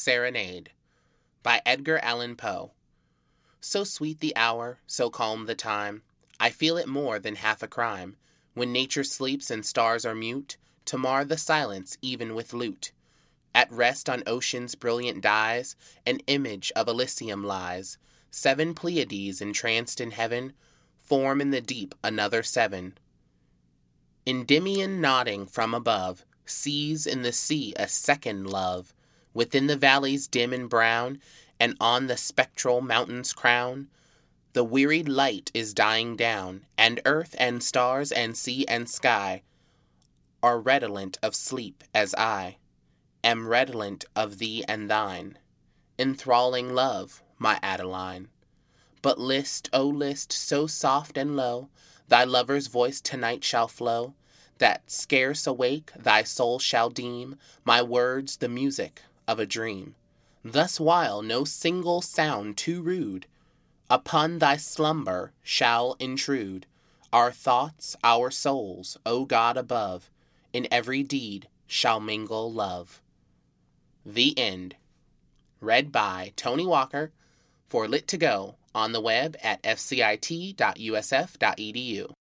Serenade by Edgar Allan Poe. So sweet the hour, so calm the time, I feel it more than half a crime, when nature sleeps and stars are mute, to mar the silence even with lute. At rest on ocean's brilliant dyes, an image of Elysium lies. 7 Pleiades entranced in heaven, form in the deep another 7. Endymion nodding from above, sees in the sea a second love. Within the valleys dim and brown, and on the spectral mountain's crown, the wearied light is dying down, and earth and stars and sea and sky are redolent of sleep as I am redolent of thee and thine. Enthralling love, my Adeline. But list, O list, so soft and low, thy lover's voice tonight shall flow, that scarce awake thy soul shall deem my words the music of a dream. Thus while no single sound too rude upon thy slumber shall intrude, our thoughts, our souls, O God above, in every deed shall mingle love. The End. Read by Tony Walker for Lit2Go on the web at fcit.usf.edu.